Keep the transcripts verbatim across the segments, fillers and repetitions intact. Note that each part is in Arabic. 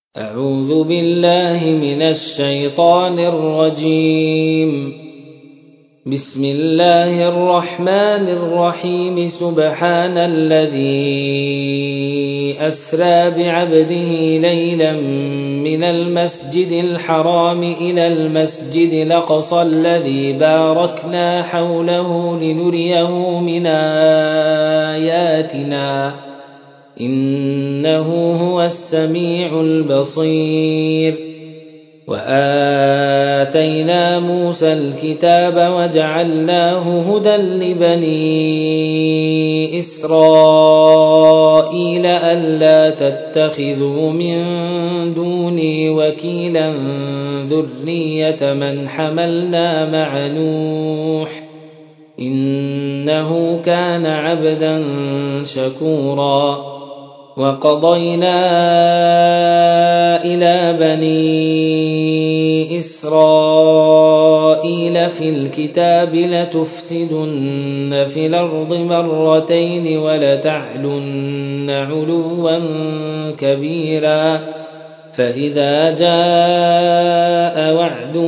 أعوذ بالله من الشيطان الرجيم. بسم الله الرحمن الرحيم. سبحان الذي أسرى بعبده ليلا من المسجد الحرام إلى المسجد الأقصى الذي باركنا حوله لنريه من آياتنا إنه هو السميع البصير. وآتينا موسى الكتاب وجعلناه هدى لبني إسرائيل ألا تتخذوا من دوني وكيلا ذرية من حملنا مع نوح إنه كان عبدا شكورا. وقضينا إلى بني إسرائيل في الكتاب لتفسدن في الأرض مرتين ولتعلن علوا كبيرا. فإذا جاء وعد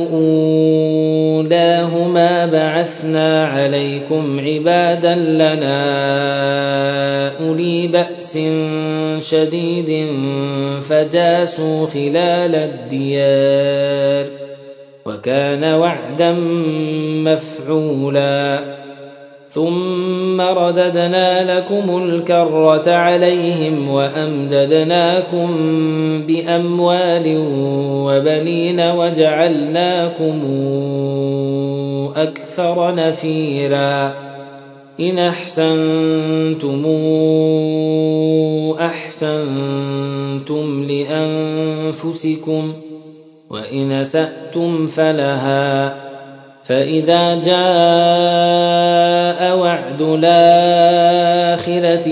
أولاهما بعثنا عليكم عبادا لنا أولي بأس شديد فجاسوا خلال الديار وكان وعدا مفعولا. ثم رددنا لكم الكرة عليهم وأمددناكم بأموال وبنين وجعلناكم أكثر نفيرا. إن أحسنتم أحسنتم لأنفسكم وإن أسأتم فلها. فإذا جاء وعد الآخرة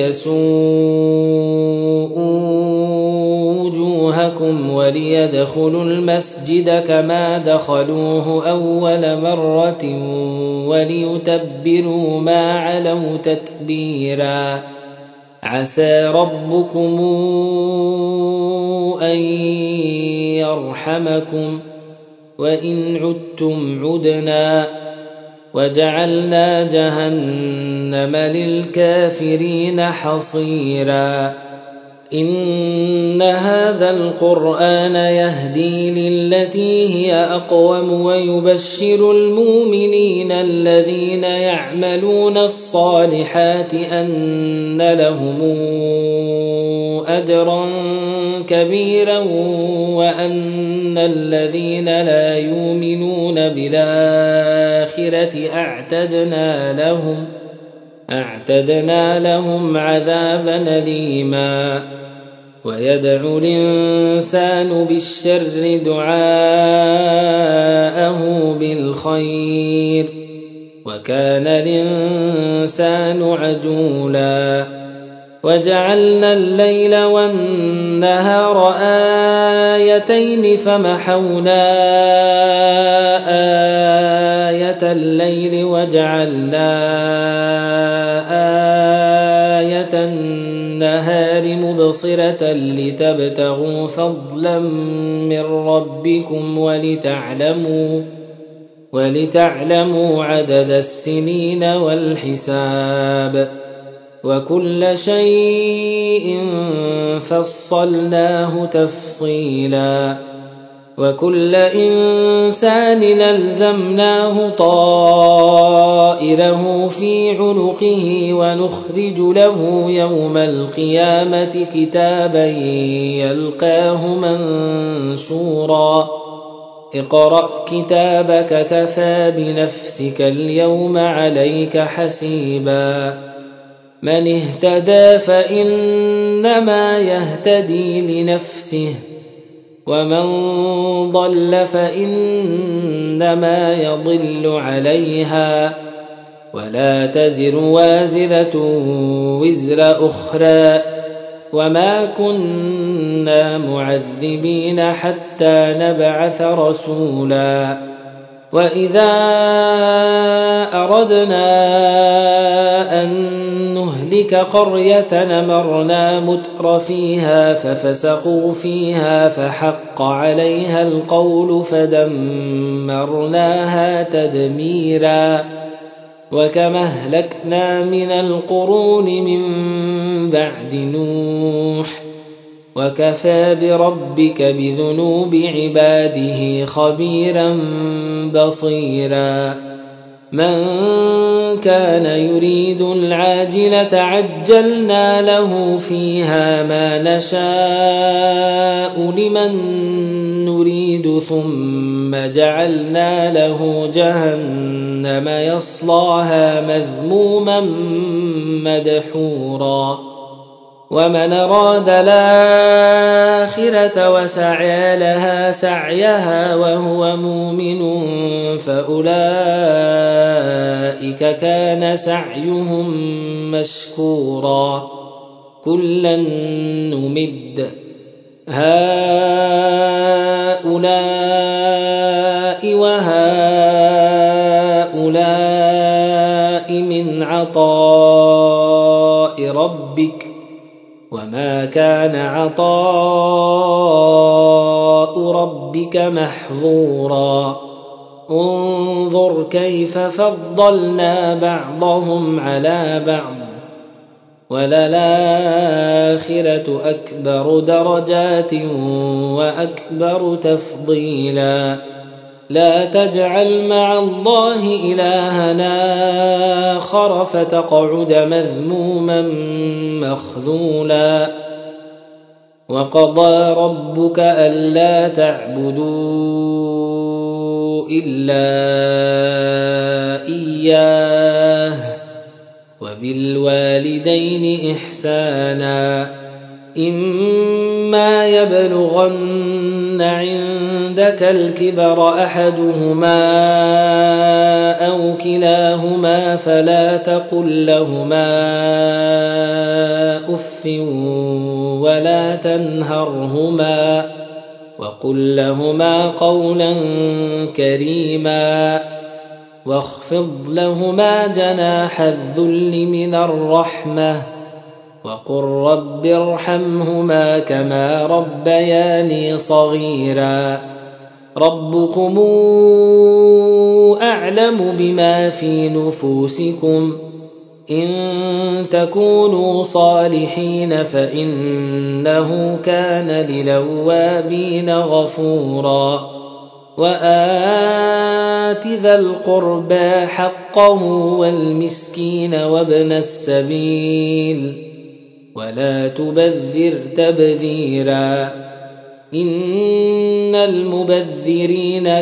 ليسوءوا وجوهكم وليدخلوا المسجد كما دخلوه أول مرة وليتبروا ما علوا تتبيرا. عسى ربكم أن يرحمكم وإن عدتم عدنا وجعلنا جهنم للكافرين حصيرا. إن هذا القرآن يهدي للتي هي أقوم ويبشر المؤمنين الذين يعملون الصالحات أن لهم أجرا كبيرا وأن الذين لا يؤمنون بالآخرة أعتدنا لهم أعتدنا لهم عذابا أليما. ويدعو الإنسان بالشر دعاءه بالخير وكان الإنسان عجولا. وجعلنا الليل والنهار آيتين فمحونا آية الليل وجعلنا آية النهار مبصرة لتبتغوا فضلا من ربكم ولتعلموا ولتعلموا عدد السنين والحساب وكل شيء فصلناه تفصيلا. وكل إنسان ألزمناه طائره في عنقه ونخرج له يوم القيامة كتابا يلقاه منشورا. اقرأ كتابك كفى بنفسك اليوم عليك حسيبا. من اهتدى فإنما يهتدي لنفسه ومن ضل فإنما يضل عليها ولا تزر وازرة وزر أخرى وما كنا معذبين حتى نبعث رسولا. وإذا أردنا أن نهلك قرية أمرنا متر فيها ففسقوا فيها فحق عليها القول فدمرناها تدميرا وكما أهلكنا من القرون من بعد نوح وكفى بربك بذنوب عباده خبيرا بصيرا من كان يريد العاجلة عجلنا له فيها ما نشاء لمن نريد ثم جعلنا له جهنم يصلاها مذموما مدحورا ومن أراد الآخرة وسعى لها سعيها وهو مؤمن فأولئك كان سعيهم مشكورا كلا نمد هؤلاء وهؤلاء من عطاء ربك وما كان عطاء ربك محظورا انظر كيف فضلنا بعضهم على بعض وللآخرة أكبر درجات وأكبر تفضيلا لا تجعل مع الله إلهنا آخر فتقعد مذموما مخذولا وقضى ربك ألا تعبدوا إلا إياه وبالوالدين إحسانا إما يبلغن عندك الكبر أحدهما أو كلاهما فلا تقل لهما أف ولا تنهرهما وقل لهما قولا كريما واخفض لهما جناح الذل من الرحمة وقل رب ارحمهما كما ربياني صغيرا ربكم أعلم بما في نفوسكم إن تكونوا صالحين فإنه كان للأوابين غفورا وآت ذا القربى حقه والمسكين وابن السبيل ولا تبذر تبذيرا إن المبذرين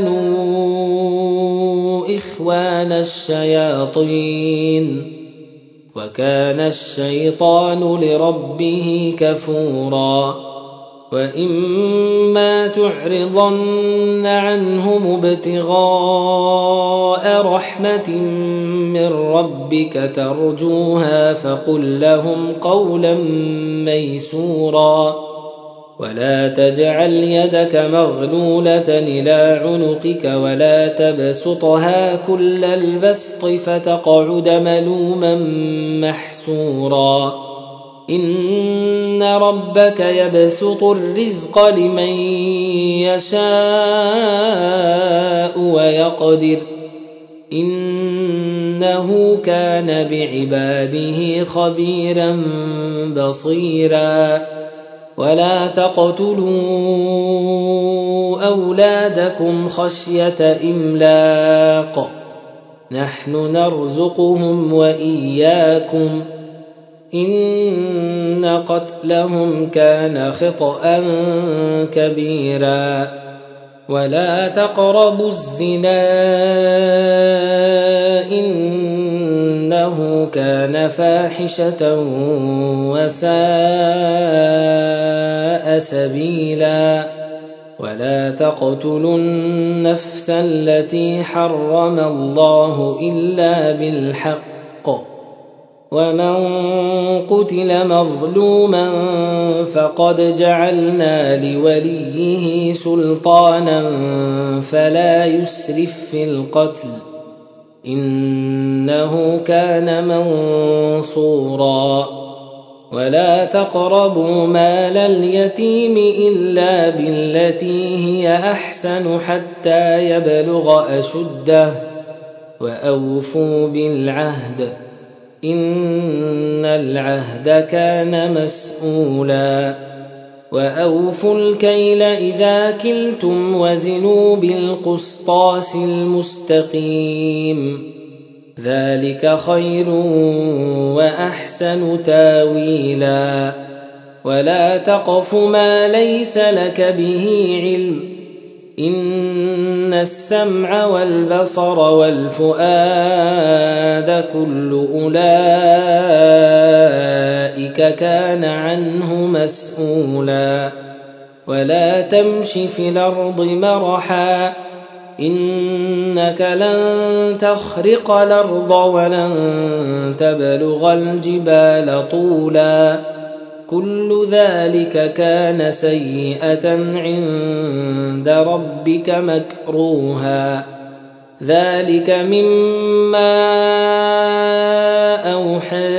كانوا إخوان الشياطين وكان الشيطان لربه كفورا وإما تعرضن عنهم ابتغاء رحمة من ربك ترجوها فقل لهم قولا ميسورا ولا تجعل يدك مغلولة إلى عنقك ولا تبسطها كل البسط فتقعد ملوما محسورا إن ربك يبسط الرزق لمن يشاء ويقدر إنه كان بعباده خبيرا بصيرا ولا تقتلوا أولادكم خشية إملاق نحن نرزقهم وإياكم إن قتلهم كان خطأ كبيرا ولا تقربوا الزنا إنه كان فاحشة وساء سبيلا ولا تقتلوا النفس التي حرم الله إلا بالحق ومن قتل مظلوما فقد جعلنا لوليه سلطانا فلا يسرف في القتل إنه كان منصورا ولا تقربوا مال اليتيم إلا بالتي هي أحسن حتى يبلغ أشده وأوفوا بالعهد إن العهد كان مسؤولا وأوفوا الكيل إذا كلتم وزنوا بالقسطاس المستقيم ذلك خير وأحسن تاويلا ولا تقف ما ليس لك به علم إن السمع والبصر والفؤاد كل أولئك كان عنه مسؤولا ولا تمش في الأرض مرحا إنك لن تخرق الأرض ولن تبلغ الجبال طولا كل ذلك كان سيئة عند ربك مكروها ذلك مما أوحى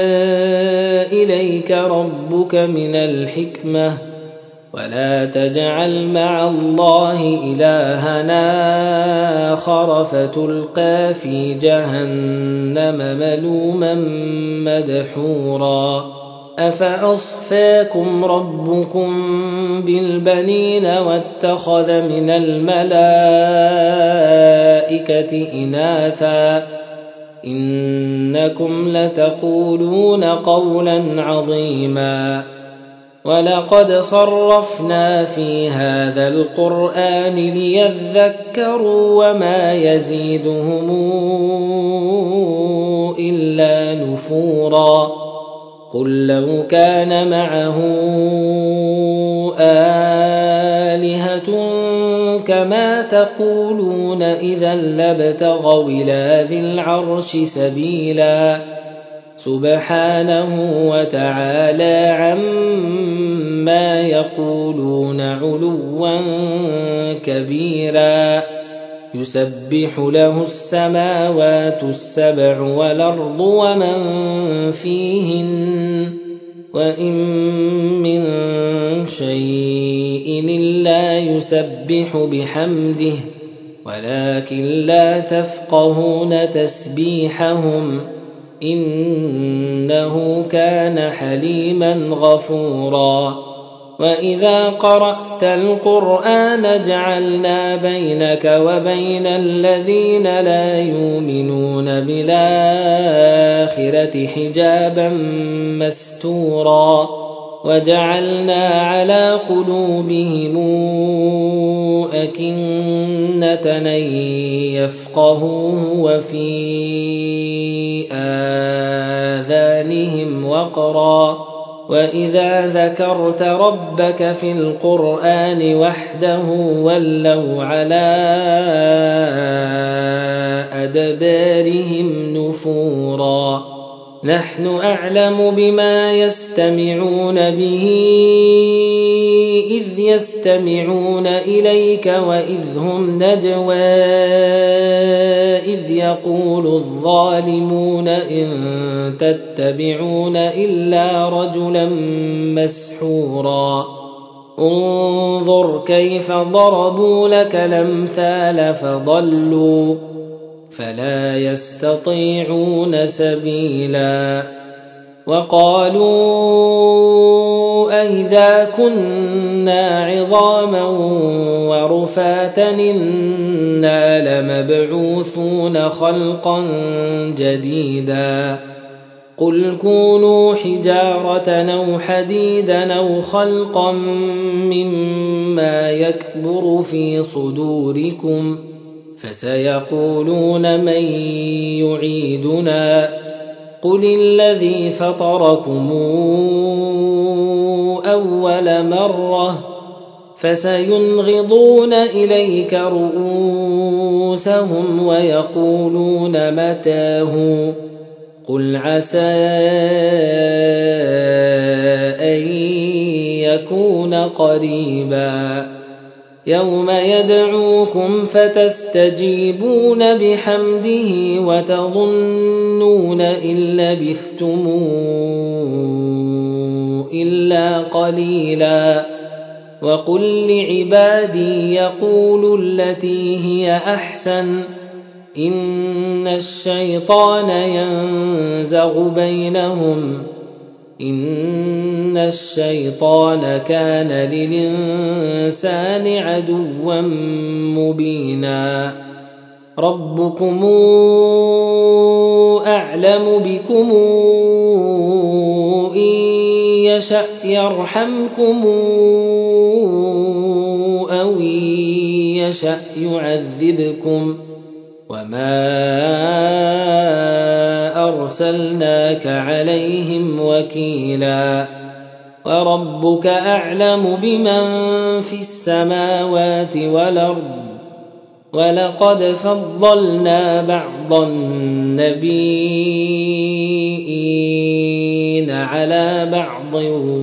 إليك ربك من الحكمة ولا تجعل مع الله إلهنا آخر فتلقى في جهنم ملوما مدحورا أفأصفاكم ربكم بالبنين واتخذ من الملائكة إناثا إنكم لتقولون قولا عظيما ولقد صرفنا في هذا القرآن ليذكروا وما يزيدهم إلا نفورا قل لو كان معه آلهة كما تقولون إذا لابتغوا إلى ذي العرش سبيلا سبحانه وتعالى عما يقولون علوا كبيرا يسبح له السماوات السبع والأرض ومن فيهن وإن من شيء إلا يسبح بحمده ولكن لا تفقهون تسبيحهم إنه كان حليما غفورا وإذا قرأت القرآن جعلنا بينك وبين الذين لا يؤمنون بالآخرة حجابا مستورا وجعلنا على قلوبهم أكنة أن يفقهوه وفي آذانهم وقرا وإذا ذكرت ربك في القرآن وحده ولوا على أدبارهم نفورا نحن أعلم بما يستمعون به إذ يستمعون إليك وإذ هم نجوى إذ يقول الظالمون إن تتبعون إلا رجلا مسحورا انظر كيف ضربوا لك الأمثال فضلوا فلا يستطيعون سبيلا وقالوا أئذا كنا عظاما ورفاتا إنا لمبعوثون خلقا جديدا قل كونوا حجارة أو حديدا أو خلقا مما يكبر في صدوركم فسيقولون من يعيدنا قل الذي فطركم أول مرة فسينغضون إليك رؤوسهم ويقولون متاه قل عسى أن يكون قريبا يوم يدعوكم فتستجيبون بحمده وتظنون إن لبثتم إلا قليلا وقل لعبادي يقولوا التي هي أحسن إن الشيطان ينزغ بينهم إن الشيطان كان للإنسان عدوا مبينا ربكم أعلم بكم إن يشأ يرحمكم أو إن يشأ يعذبكم وما أرسلناك عليهم وكيلا وربك أعلم بمن في السماوات والأرض ولقد فضلنا بعض النبيين على بعض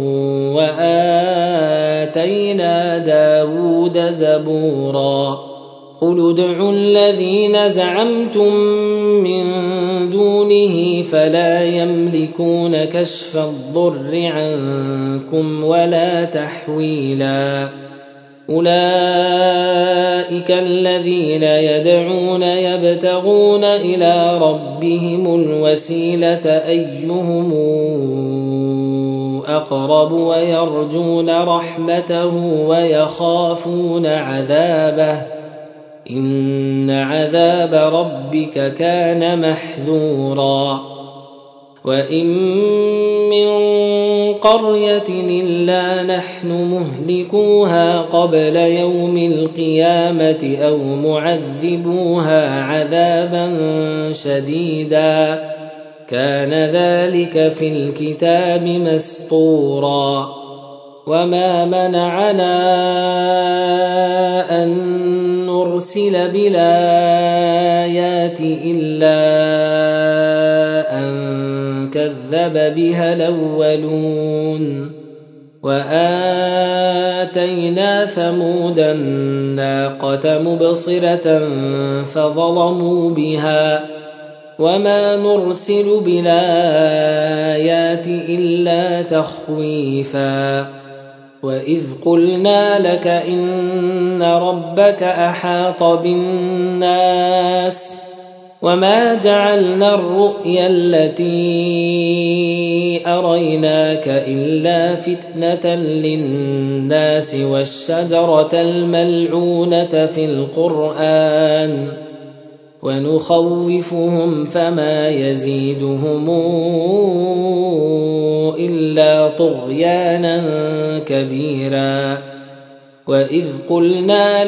وآتينا داود زبورا قل ادعوا الذين زعمتم من دونه فلا يملكون كشف الضر عنكم ولا تحويلا أولئك الذين يدعون يبتغون إلى ربهم الوسيلة أيهم أقرب ويرجون رحمته ويخافون عذابه إن عذاب ربك كان محذورا وإن من قرية إلا نحن مهلكوها قبل يوم القيامة أو معذبوها عذابا شديدا كان ذلك في الكتاب مسطورا وما منعنا أن نرسل بالآيات إلا أن كذب بها الأولون وآتينا ثمود الناقة مبصرة فظلموا بها وما نرسل بالآيات إلا تخويفا وإذ قلنا لك إن ربك أحاط بالناس وما جعلنا الرؤيا التي أريناك إلا فتنة للناس والشجرة الملعونة في القرآن ونخوفهم فما يزيدهم إلا طغيانا كبيرا وإذ قلنا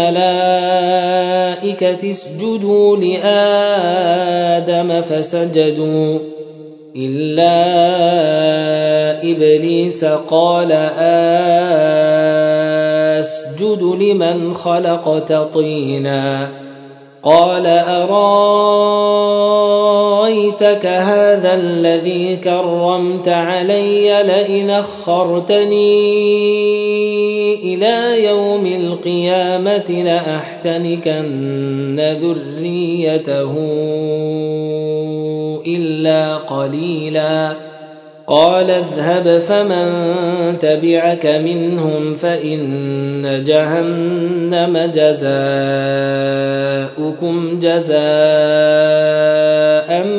للملائكة اسجدوا لآدم فسجدوا إلا إبليس قال أسجد لمن خلقت طينا قال أرايتك هذا الذي كرمت علي لئن أخرتني إلى يوم القيامة لأحتنكن ذريته إلا قليلا قال اذهب فمن تبعك منهم فإن جهنم جزاؤكم جزاء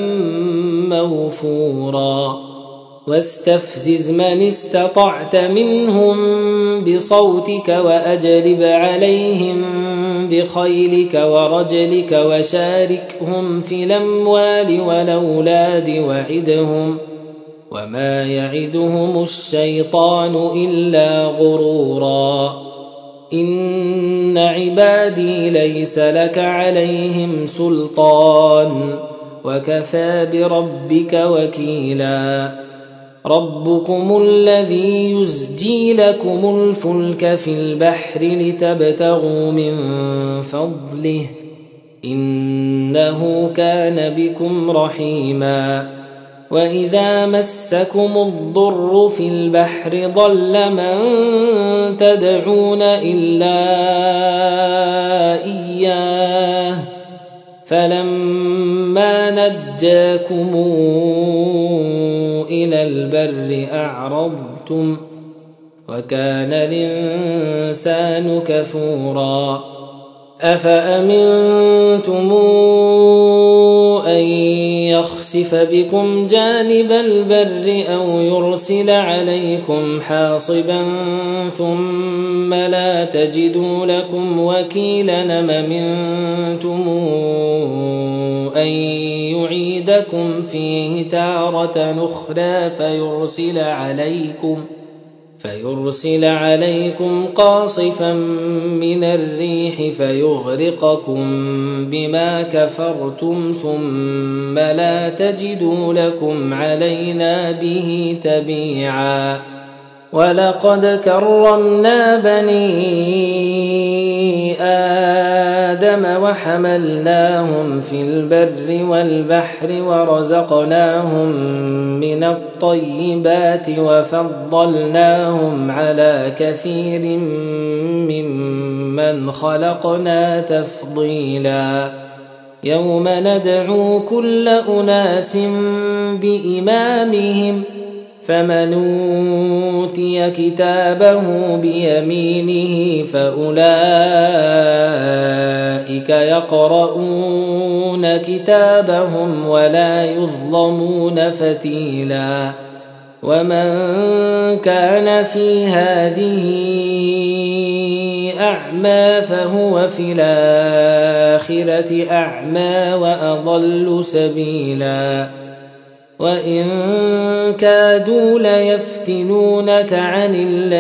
موفورا واستفزز من استطعت منهم بصوتك وأجلب عليهم بخيلك ورجلك وشاركهم في الأموال والأولاد وعدهم وما يعدهم الشيطان إلا غرورا إن عبادي ليس لك عليهم سلطان وكفى بربك وكيلا ربكم الذي يزجي لكم الفلك في البحر لتبتغوا من فضله إنه كان بكم رحيما وإذا مسكم الضر في البحر ضل من تدعون إلا إياه فلما نجاكم إلى البر أعرضتم وكان الإنسان كفورا أفأمنتم أن يخسف بكم جانب البر أو يرسل عليكم حاصبا ثم لا تجدوا لكم وكيلا أم أمنتم أن يعيدكم فيه تارة أخرى فيرسل عليكم فيرسل عليكم قاصفا من الريح فيغرقكم بما كفرتم ثم لا تجدوا لكم علينا به تبيعا ولقد كرمنا بني آدم وحملناهم في البر والبحر ورزقناهم من الطيبات وفضلناهم على كثير ممن خلقنا تفضيلا يوم ندعو كل أناس بإمامهم فمن أوتي كتابه بيمينه فأولئك يقرؤون كتابهم ولا يظلمون فتيلا ومن كان في هذه أعمى فهو في الآخرة أعمى وأضل سبيلا وإن كادوا ليفتنونك عن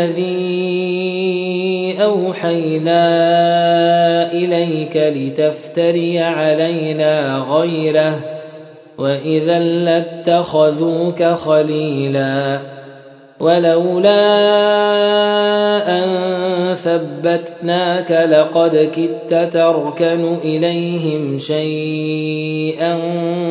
الذي أوحينا إليك لتفتري علينا غيره وإذا لاتخذوك خليلا ولولا أن ثبتناك لقد كدت تركن إليهم شيئا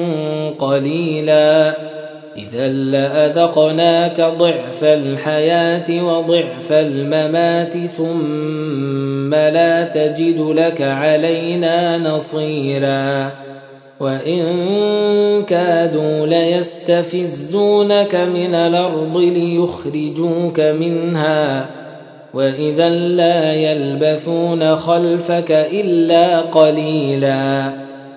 قليلا إذا لأذقناك ضعف الحياة وضعف الممات ثم لا تجد لك علينا نصيرا وإن كادوا ليستفزونك من الأرض ليخرجوك منها وإذا لا يلبثون خلفك إلا قليلا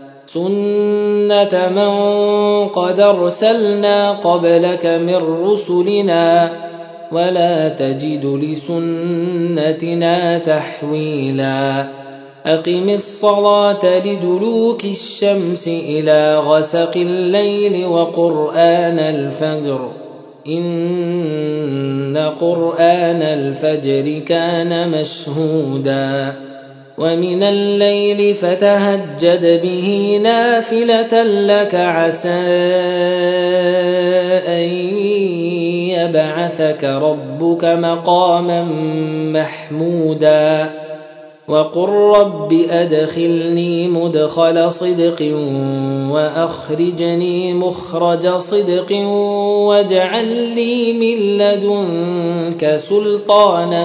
سنة من قد أرسلنا قبلك من رسلنا ولا تجد لسنتنا تحويلا أقم الصلاة لدلوك الشمس إلى غسق الليل وقرآن الفجر إن قرآن الفجر كان مشهودا ومن الليل فتهجد به نافلة لك عسى أن يبعثك ربك مقاما محمودا وقل رب أدخلني مدخل صدق وأخرجني مخرج صدق واجعل لي من لدنك سلطانا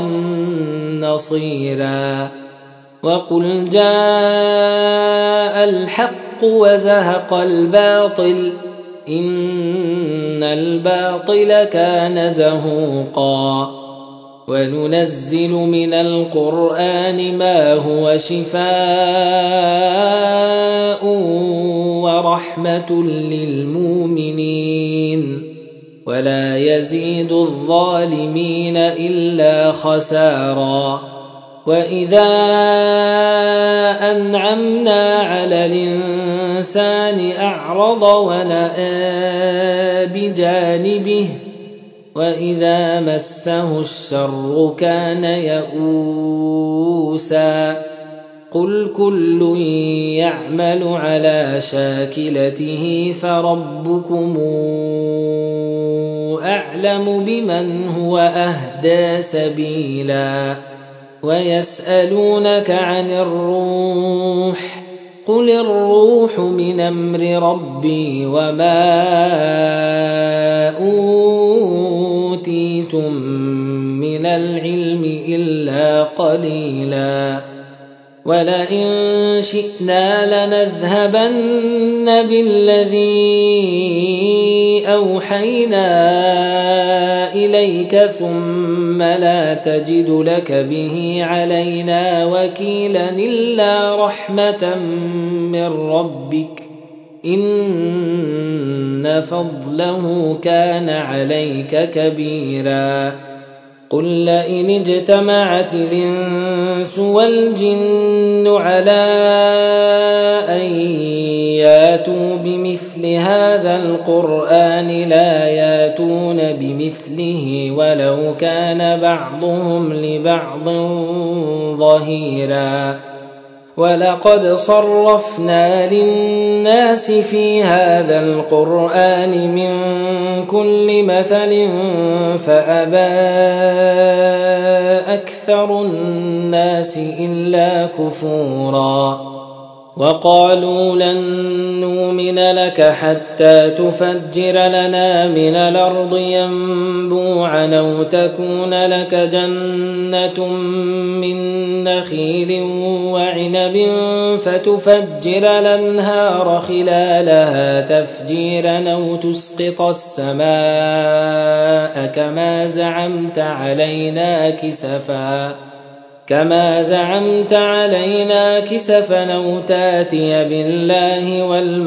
نصيرا وقل جاء الحق وزهق الباطل إن الباطل كان زهوقا وننزل من القرآن ما هو شفاء ورحمة للمؤمنين ولا يزيد الظالمين إلا خسارا وإذا أنعمنا على الإنسان أعرض ونأى بجانبه وإذا مسه الشر كان يئوسا قل كل يعمل على شاكلته فربكم أعلم بمن هو أهدى سبيلا ويسألونك عن الروح قل الروح من أمر ربي وما أوتيتم من العلم إلا قليلا ولئن شئنا لنذهبن بالذي أوحينا إليك ثم لا تجد لك به علينا وكيلا إلا رحمة من ربك إن فضله كان عليك كبيرا قل لئن اجتمعت الإنس والجن على أن ياتوا بمثل هذا القرآن لا ياتون بمثله ولو كان بعضهم لبعض ظهيرا ولقد صرفنا للناس في هذا القرآن من كل مثل فأبى أكثر الناس إلا كفورا وقالوا لن نؤمن لك حتى تفجر لنا من الأرض ينبوعا أو تكون لك جنة من نخيل وعنب فتفجر الأنهار خلالها تفجيرا أو تسقط السماء كما زعمت علينا كسفا كما زعمت علينا كسفا أو تاتي بالله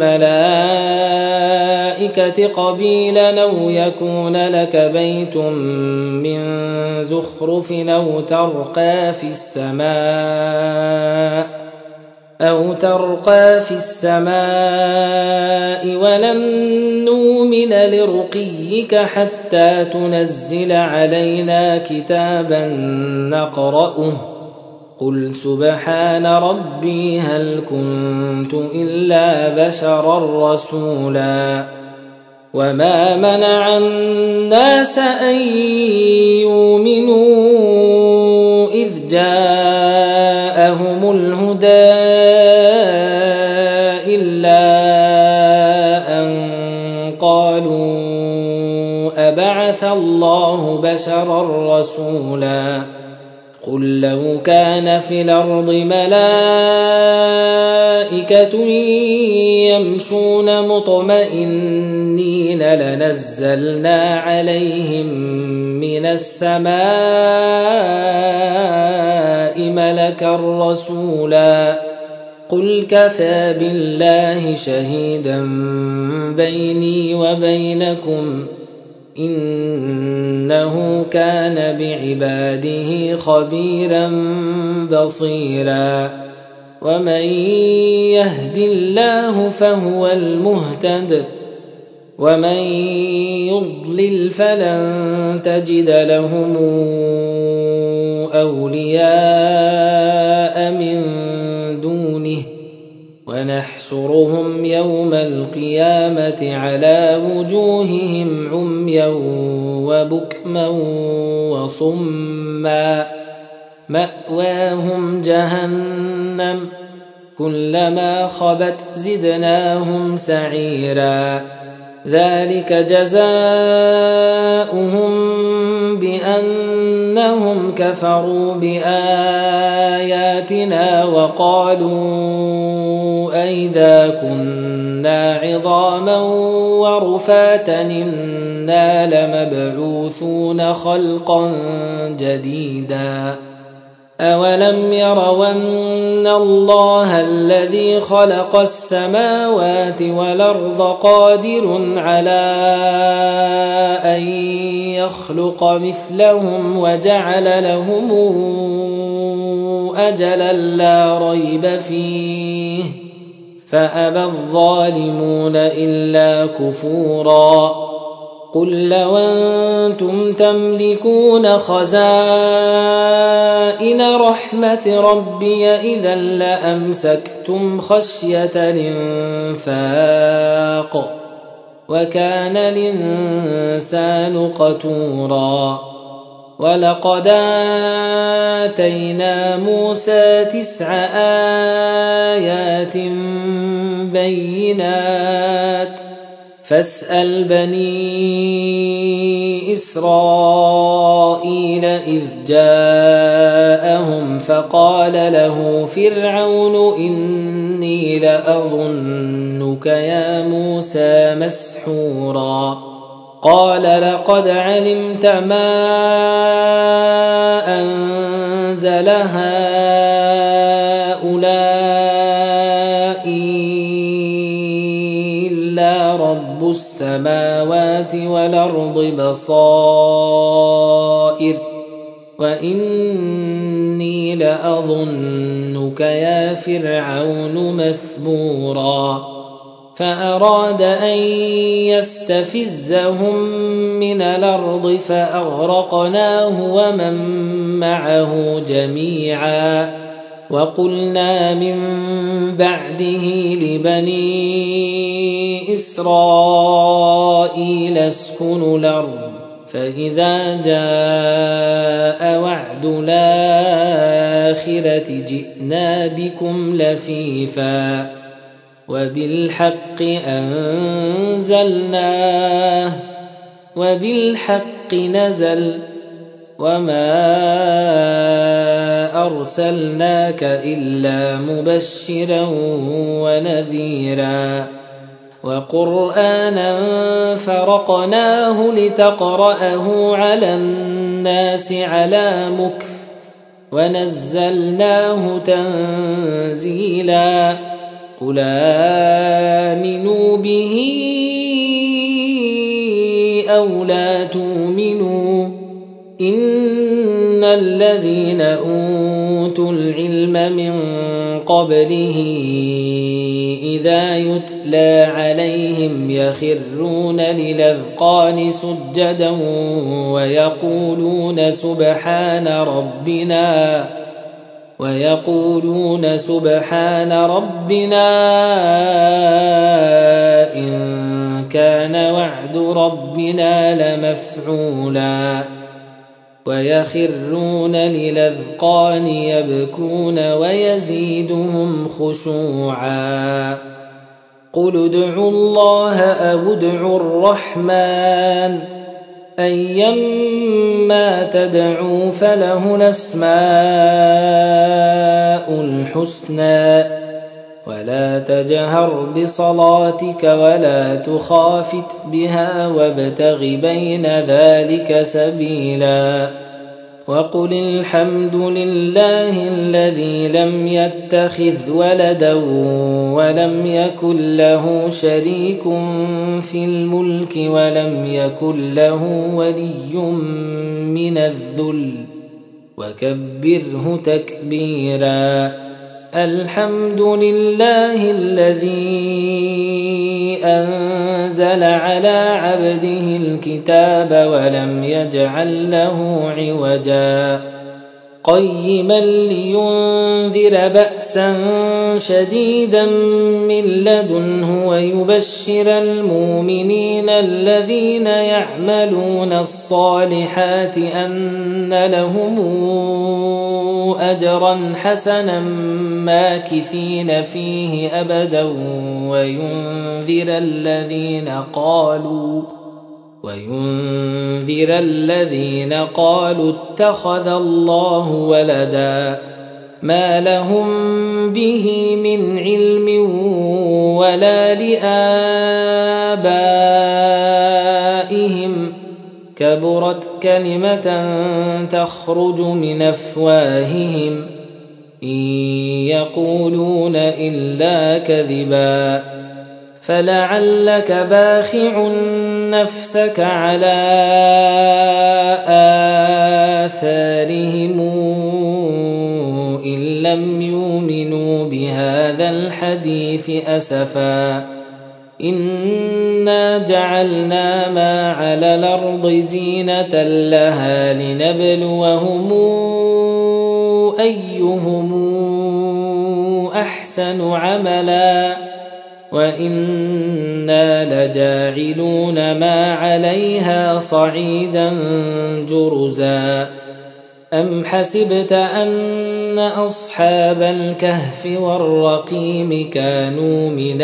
والملائكة قبيلا أو يكون لك بيت من زخرف أو ترقى في السماء أو ترقى في السماء ولن نؤمن لرقيك حتى تنزل علينا كتابا نقرأه قل سبحان ربي هل كنت إلا بشرا رسولا وما منع الناس أن يؤمنوا إذ جاءهم الهدى إلا أن قالوا أبعث الله بشرا رسولا قل لو كان في الأرض ملائكة يمشون مطمئنين لنزلنا عليهم من السماء ملكا رسولا قل كفى بالله شهيدا بيني وبينكم إنه كان بعباده خبيرا بصيرا ومن يهد الله فهو المهتد ومن يضلل فلن تجد لهم أولياء من دونه ونحشرهم يوم القيامة على وجوههم عميا وبكما وصما مأواهم جهنم كلما خبت زدناهم سعيرا ذلك جزاؤهم بأنهم كفروا بآياتنا وقالوا أئذا كنا عظاما ورفاتا إنا لمبعوثون خلقا جديدا أولم يروا أن الله الذي خلق السماوات والأرض قادر على أن يخلق مثلهم وجعل لهم أجلا لا ريب فيه فأبى الظالمون إلا كفورا قل لو أنتم تملكون خزائن رحمة ربي إذا لأمسكتم خشية الإنفاق وكان الإنسان قتورا ولقد آتينا موسى تسع آيات بالبينات فاسأل بني إسرائيل إذ جاءهم فقال له فرعون إني لأظنك يا موسى مسحورا قال لقد علمت ما أنزل هؤلاء إلا رب السماوات والأرض بصائر وإني لأظنك يا فرعون مثبورا فأراد أن يستفزهم من الأرض فأغرقناه ومن معه جميعا وقلنا من بعده لبني إسرائيل اسكنوا الأرض فإذا جاء وعد الآخرة جئنا بكم لفيفا وبالحق أنزلناه وبالحق نزل وما أرسلناك إلا مبشرا ونذيرا وقرآنا فرقناه لتقرأه على الناس على مكث ونزلناه تنزيلا قل آمنوا به أو لا تؤمنوا إن الذين أوتوا العلم من قبله إذا يتلى عليهم يخرون للأذقان سجدا ويقولون سبحان ربنا ويقولون سبحان ربنا إن كان وعد ربنا لمفعولا ويخرون للأذقان يبكون ويزيدهم خشوعا قل ادعوا الله أو ادعوا الرحمن أيما تدعوا فله الأسماء الحسنى ولا تجهر بصلاتك ولا تخافت بها وابتغ بين ذلك سبيلا وقل الحمد لله الذي لم يتخذ ولدا ولم يكن له شريك في الملك ولم يكن له ولي من الذل وكبره تكبيرا الحمد لله الذي أنزل على عبده الكتاب ولم يجعل له عوجا قيما لينذر بأسا شديدا من لدنه ويبشر المؤمنين الذين يعملون الصالحات أن لهم أجرا حسنا ماكثين فيه أبدا وينذر الذين قالوا وينذر الذين قالوا اتخذ الله ولدا ما لهم به من علم ولا لآبائهم كبرت كلمة تخرج من أفواههم إن يقولون إلا كذبا فلعلك باخع نفسك على آثارهم إن لم يؤمنوا بهذا الحديث أسفا إنا جعلنا ما على الأرض زينة لها لنبلوهم أيهم أحسن عملا وإنا لجاعلون ما عليها صعيدا جرزا أم حسبت أن أصحاب الكهف والرقيم كانوا من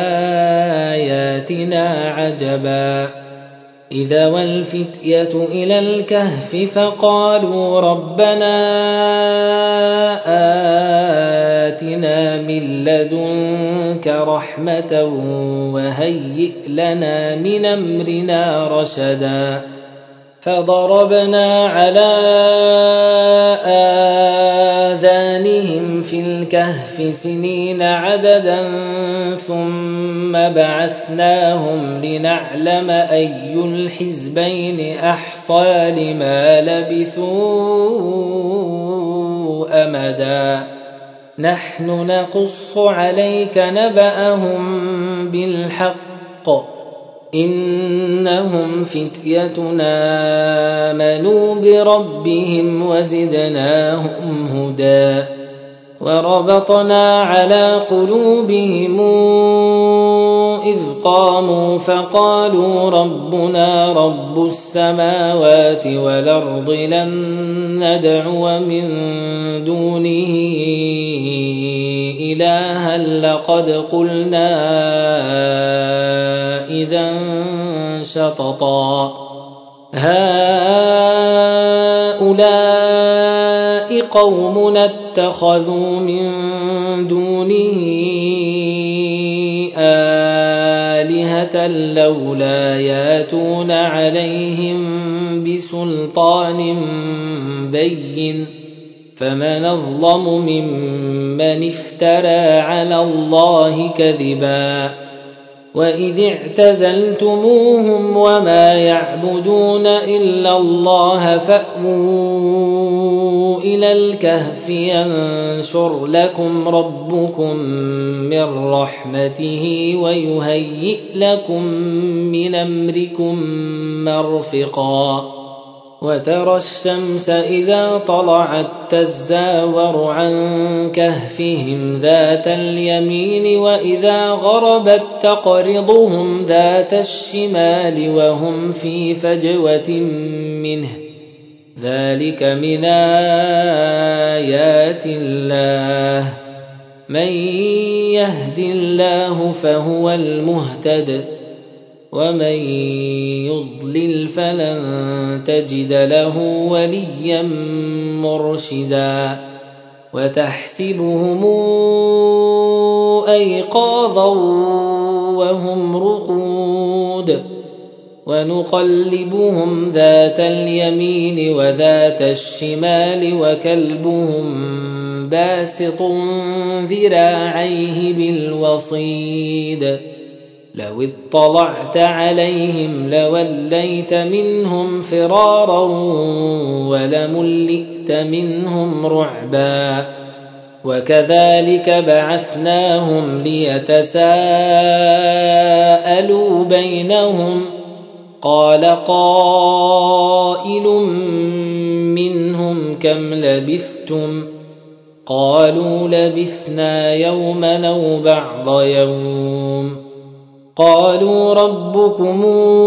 آياتنا عجبا إذا والفتية إلى الكهف فقالوا ربنا آتنا من لدنك رحمة وهيئ لنا من أمرنا رشدا فضربنا على آذانهم في الكهف سنين عددا ثم بعثناهم لنعلم أي الحزبين أحصى لما لبثوا أمدا نحن نقص عليك نبأهم بالحق إنهم فتيتنا آمنوا بربهم وزدناهم هدى وربطنا على قلوبهم إذ قاموا فقالوا ربنا رب السماوات والأرض لن ندعو من دونه إلها لقد قلنا إذا شططا هؤلاء قومنا اتخذوا من دونه آلهة لولا ياتون عليهم بسلطان بين فمن أظلم ممن افترى على الله كذبا وإذ اعتزلتموهم وما يعبدون إلا الله فأووا إلى الكهف ينشر لكم ربكم من رحمته ويهيئ لكم من أمركم مرفقا وترى الشمس إذا طلعت تزاور عن كهفهم ذات اليمين وإذا غربت تقرضهم ذات الشمال وهم في فجوة منه ذلك من آيات الله من يهد الله فهو المهتد ومن يضلل فلن تجد له وليا مرشدا وتحسبهم أيقاظا وهم رقود ونقلبهم ذات اليمين وذات الشمال وكلبهم باسط ذراعيه بالوصيد لو اطلعت عليهم لوليت منهم فرارا ولملئت منهم رعبا وكذلك بعثناهم ليتساءلوا بينهم قال قائل منهم كم لبثتم قالوا لبثنا يوما أو بعض يوم قالوا ربكم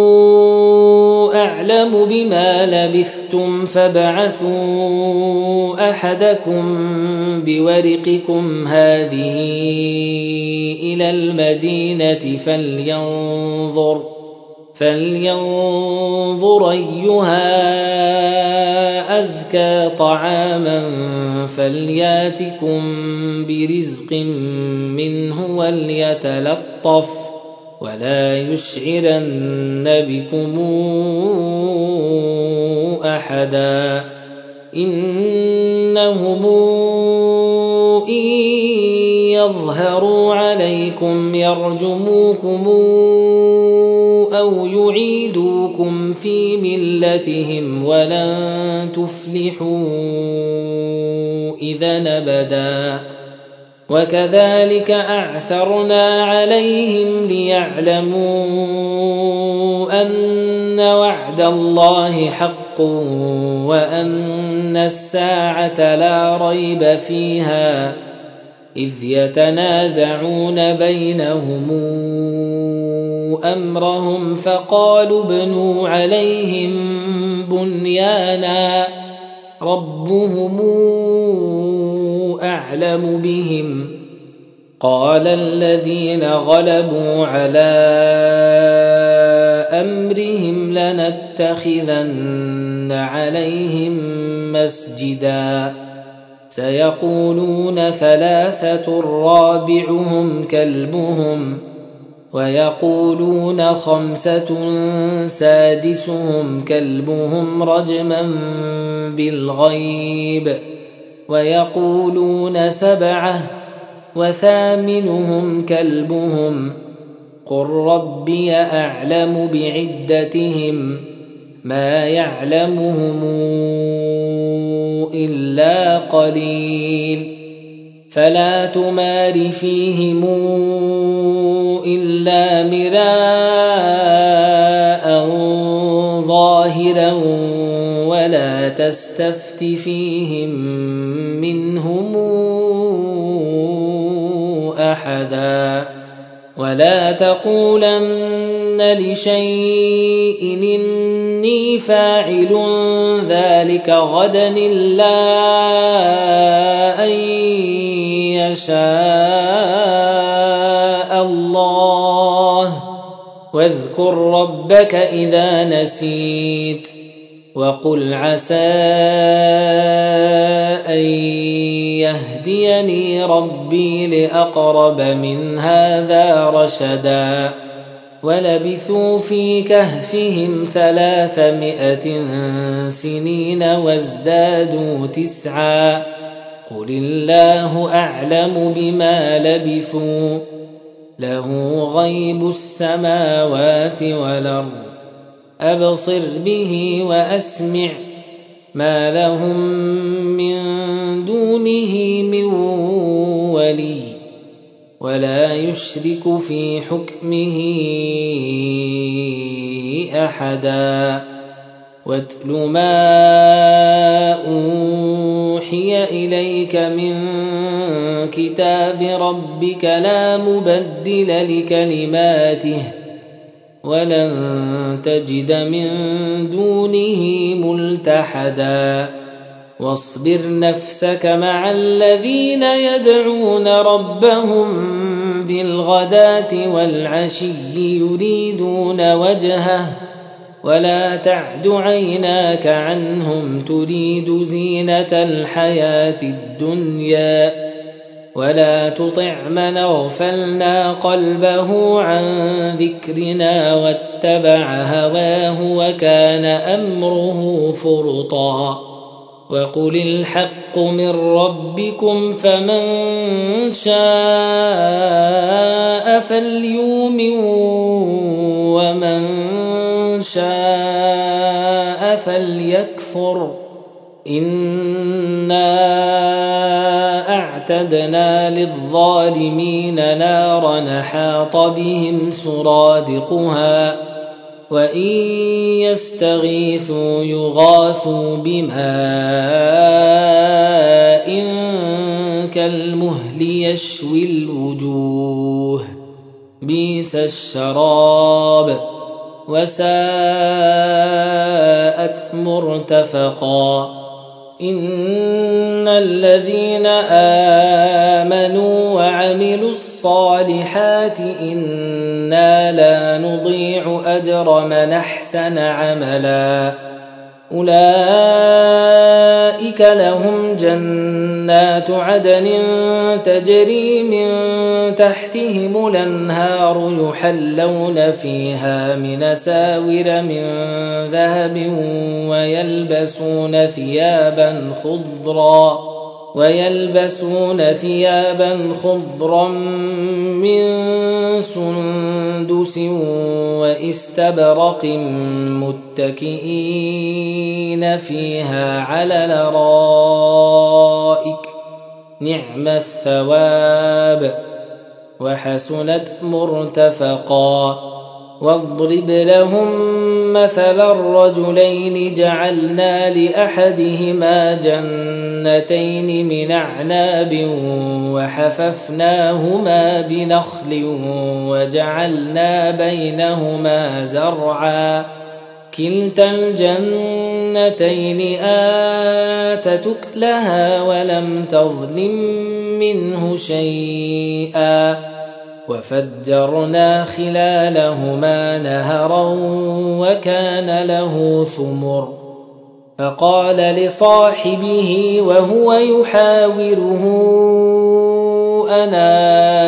أعلم بما لبثتم فابعثوا أحدكم بورقكم هذه إلى المدينة فلينظر فلينظر أيها أزكى طعاما فلياتكم برزق منه وليتلطف ولا يشعرن بكم أحدا إنهم إن يظهروا عليكم يرجموكم أو يعيدوكم في ملتهم ولن تفلحوا إذا أبدا وكذلك أعثرنا عليهم ليعلموا أن وعد الله حق وأن الساعة لا ريب فيها إذ يتنازعون بينهم أمرهم فقالوا ابنوا عليهم بنيانا ربهم أعلم بهم. قال الذين غلبوا على أمرهم لنتخذن عليهم مسجدا سيقولون ثلاثة رابعهم كلبهم ويقولون خمسة سادسهم كلبهم رجما بالغيب ويقولون سبعة وثامنهم كلبهم قل ربي أعلم بعدتهم ما يعلمهم إلا قليل فلا تمار فيهم إلا مراء ظاهرا ولا تستفت فيهم منهم أحدا ولا تقولن لشيء إني فاعل ذلك غدا إلا أن يشاء الله واذكر ربك إذا نسيت وقل عسى أن يهديني ربي لأقرب من هذا رشدا ولبثوا في كهفهم ثلاثمائة سنين وازدادوا تسعا قل الله أعلم بما لبثوا له غيب السماوات والأرض أبصر به وأسمع ما لهم من دونه من ولي ولا يشرك في حكمه أحدا واتل ما أوحي إليك من كتاب ربك لا مبدل لكلماته ولن تجد من دونه ملتحدا واصبر نفسك مع الذين يدعون ربهم بالغداة والعشي يريدون وجهه ولا تعد عيناك عنهم تريد زينة الحياة الدنيا ولا تطع من اغفلنا قلبه عن ذكرنا واتبع هواه وكان أمره فرطا وقل الحق من ربكم فمن شاء فليؤمن ومن شاء فليكفر إنا أعتدنا للظالمين نارا حاط بهم سرادقها وإن يستغيثوا يغاثوا بماء كالمهل يشوي الوجوه بئس الشراب وساءت مرتفقا إن الذين آمنوا وعملوا الصالحات إنا لا نضيع أجر من أحسن عملا أولئك لهم جنات عدن تجري من تحتهم الأنهار يحلون فيها من أساور من ذهب ويلبسون ثيابا خضرا ويلبسون ثيابا خضرا من سندس واستبرق متكئين فيها على الأرائك نعم الثواب وحسنت مرتفقا واضرب لهم مثل الرجلين جعلنا لأحدهما جنتين من أعناب وحففناهما بنخل وجعلنا بينهما زرعا كلتا الجنتين جنتين آتت أكلها ولم تظلم منه شيئا وفجرنا خلالهما نهرا وكان له ثمر فقال لصاحبه وهو يحاوره أنا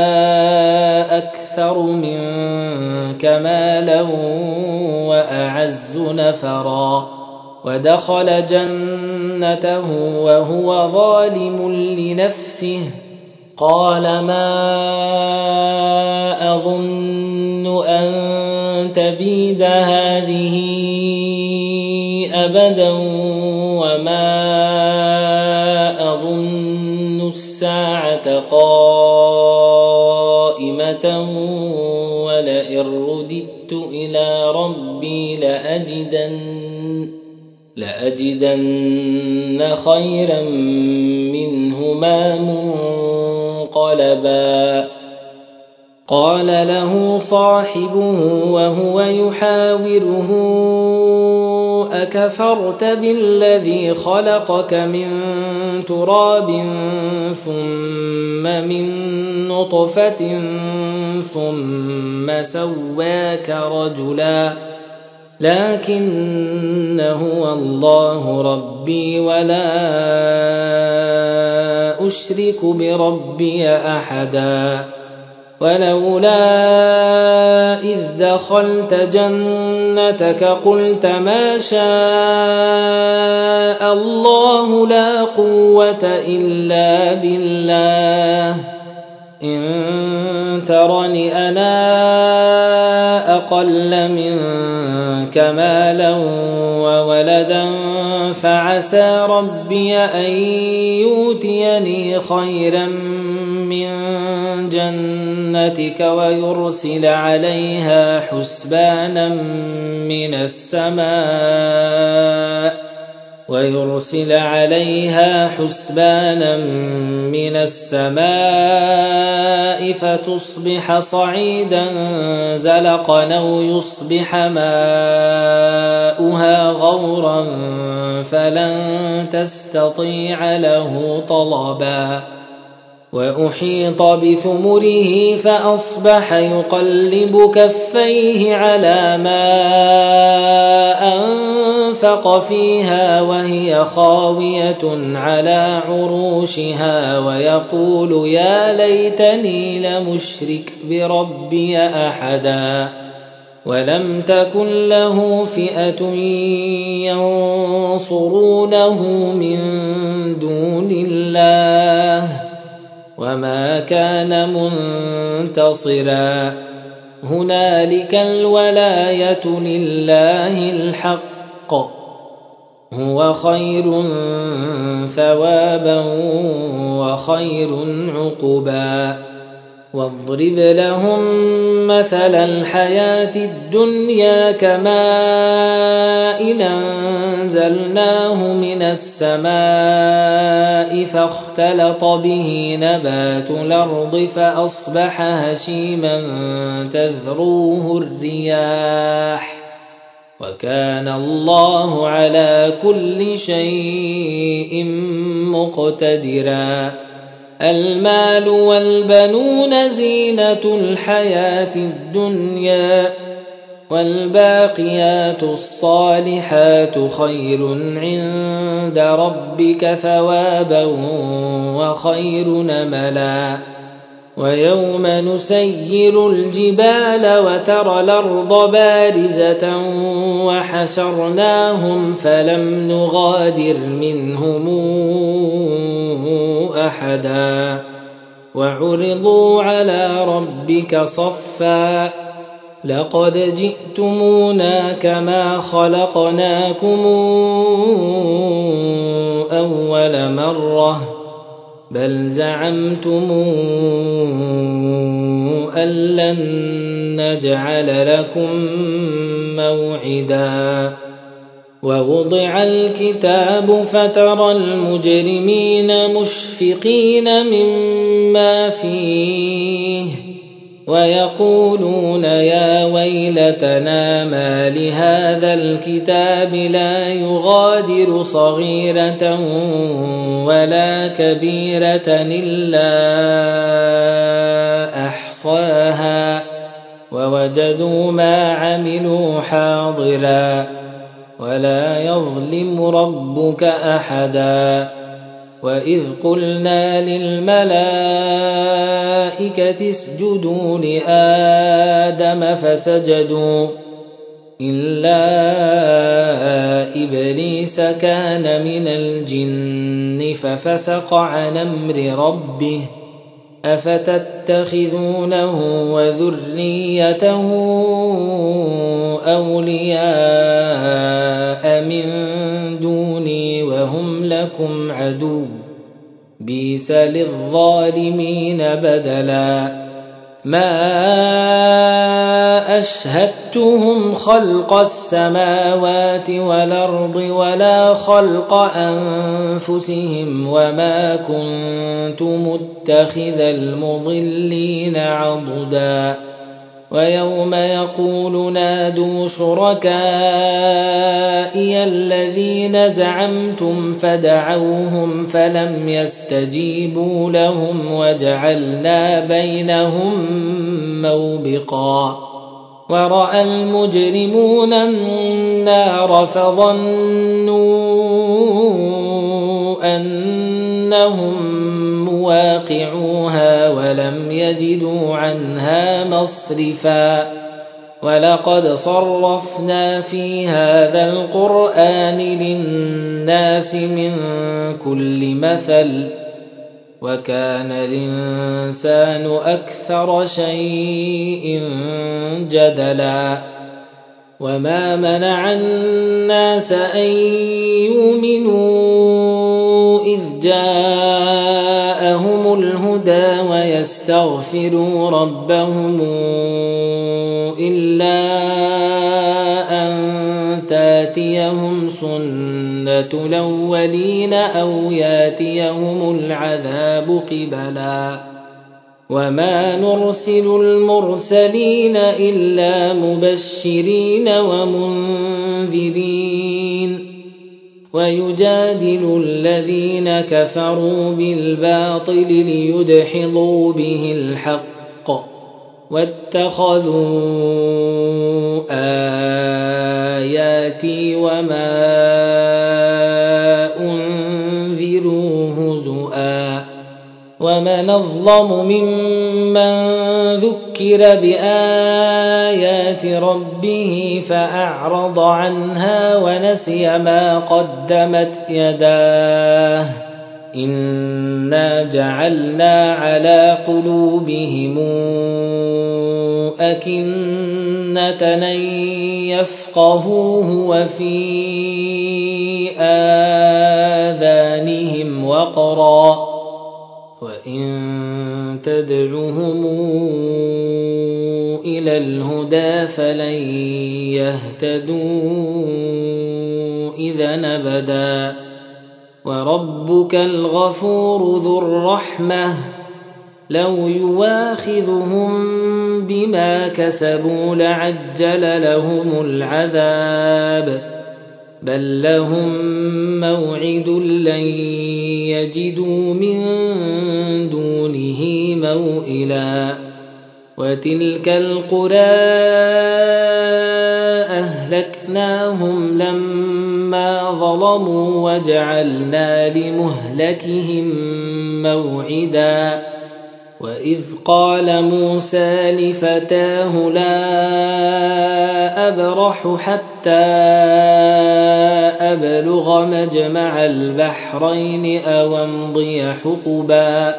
أكثر منك مالا وأعز نفرا ودخل جنته وهو ظالم لنفسه قال ما أظن أن تبيد هذه أبدا وما أظن الساعة قائمة ولئن رددت إلى ربي لأجدن لأجدن خيرا منهما منقلبا قال له صاحبه وهو يحاوره أكفرت بالذي خلقك من تراب ثم من نطفة ثم سواك رجلا لكن هو الله ربي ولا أشرك بربي أحدا ولولا إذ دخلت جنتك قلت ما شاء الله لا قوة إلا بالله إن ترني أنا أقل منك مالا وولدا فعسى ربي أن يؤتيني خيرا من جنتك ويرسل عليها حسبانا من السماء ويرسل عليها حسبانا من السماء فتصبح صعيدا زلقا أو يصبح ماؤها غورا فلن تستطيع له طلبا وأحيط بثمره فأصبح يقلب كفيه على ما أنفق فيها وهي خاوية على عروشها ويقول يا ليتني لمشرك بربي أحدا ولم تكن له فئة ينصرونه من دون الله وما كان منتصرا هنالك الولاية لله الحق هو خير ثوابا وخير عقبا واضرب لهم مثل الحياة الدنيا كماء أنزلناه من السماء فاختلط به نبات الأرض فأصبح هشيما تذروه الرياح وكان الله على كل شيء مقتدرا المال والبنون زينة الحياة الدنيا والباقيات الصالحات خير عند ربك ثوابا وخير نملا ويوم نسير الجبال وترى الأرض بارزة وحشرناهم فلم نغادر منهم أحدا وعرضوا على ربك صفا لقد جئتمونا كما خلقناكم أول مرة بل زعمتم أن لن نجعل لكم موعدا ووضع الكتاب فترى المجرمين مشفقين مما فيه ويقولون يا ويلتنا ما لهذا الكتاب لا يغادر صغيرة ولا كبيرة إلا أحصاها ووجدوا ما عملوا حاضرا ولا يظلم ربك أحدا. وإذ قلنا للملائكة اسجدوا لآدم فسجدوا إلا إبليس كان من الجن ففسق عن أمر ربه أفتتخذونه وذريته أولياء من دوني وهم لكم عدو بئس للظالمين بدلا. ما أشهدتهم خلق السماوات والأرض ولا خلق أنفسهم وما كنت متخذ المضلين عضدا. ويوم يقول نادوا شركائي الذين زعمتم فدعوهم فلم يستجيبوا لهم وجعلنا بينهم موبقا. ورأى المجرمون النار فظنوا أنهم مواقعوها ولم يجدوا عنها مصرفا. ولقد صرفنا في هذا القرآن للناس من كل مثل وكان الإنسان أكثر شيء جدلا. وما منع الناس أن يؤمنوا إذ جاءهم الهدى ويستغفروا ربهم إلا أن تاتيهم سنة الأولين أو ياتيهم العذاب قبلا. وما نرسل المرسلين إلا مبشرين ومنذرين ويجادل الذين كفروا بالباطل ليدحضوا به الحق واتخذوا آياتي وما أنذروا هزؤا. ومن أظلم ممن ذكر بآيات ربه فأعرض عنها ونسي ما قدمت يداه إنا جعلنا على قلوبهم أكنة أن يفقهوه وفي آذانهم وقرا وإن تدعهم إلى الهدى فلن يهتدوا إذا أبدا. وربك الغفور ذو الرحمة لو يواخذهم بما كسبوا لعجل لهم العذاب بل لهم موعد لن يجدوا من دونه موئلا. وتلك القرى أهلكناهم لما ظلموا وجعلنا لمهلكهم موعدا. وإذ قال موسى لفتاه لا أبرح حتى أبلغ مجمع البحرين أو أمضي حقبا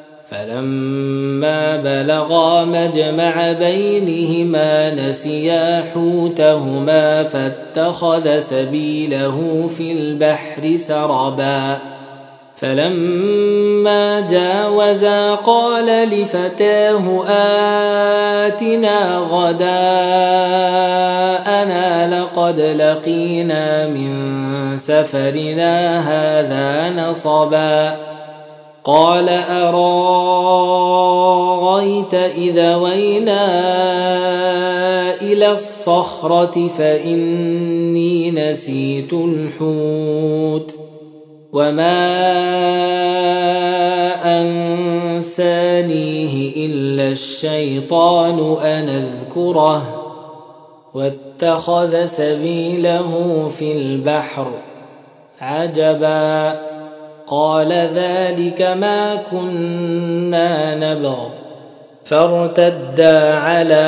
فلما بلغا مجمع بينهما نسيا حوتهما فاتخذ سبيله في البحر سربا. فلما جاوزا قال لفتاه آتنا غداءنا لقد لقينا من سفرنا هذا نصبا. قال أرايت أرأيت إذا وينا إلى الصخرة فإني نسيت الحوت وما أنسانيه إلا الشيطان أن أذكره واتخذ سبيله في البحر عجبا قال ذلك ما كنا نبغ فارتدا على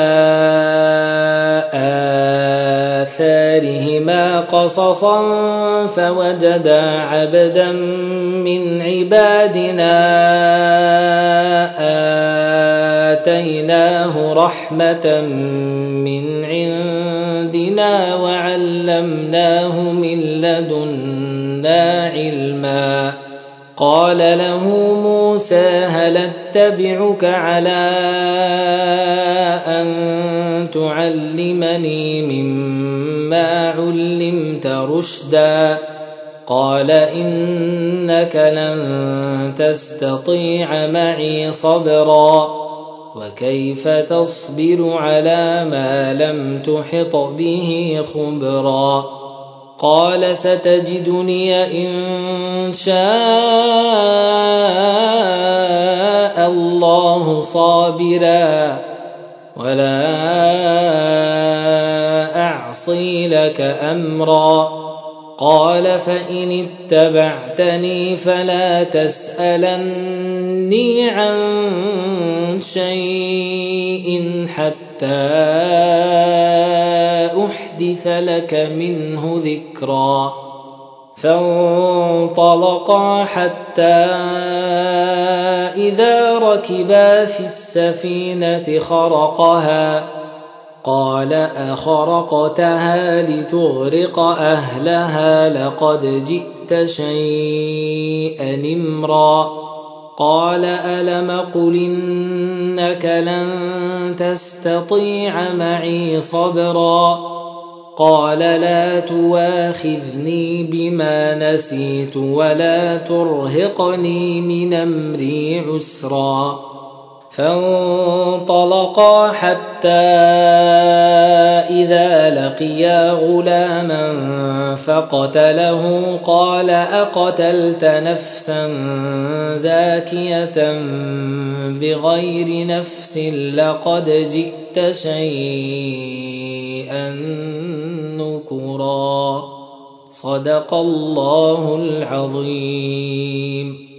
آثارهما قصصا فوجدا عبدا من عبادنا آتيناه رحمة من عندنا وعلمناه من لدنا علما قال له موسى هل اتبعك على أن تعلمني مما علمت رشدا قال إنك لن تستطيع معي صبرا وكيف تصبر على ما لم تحط به خبرا قال ستجدني إن شاء الله صابرا ولا أعصي لك أمرا قال فإن اتبعتني فلا تسألني عن شيء حتى أحدث لك منه ذكرا فانطلقا حتى إذا ركبا في السفينة خرقها قال أخرقتها لتغرق أهلها لقد جئت شيئا إمرا قال ألم قل إنك لن تستطيع معي صبرا قال لا تواخذني بما نسيت ولا ترهقني من أمري عسرا فانطلقا حتى إذا لقيا غلاما فقتله قال أقتلت نفسا زاكية بغير نفس لقد جئت شيئا نكرا صدق الله العظيم.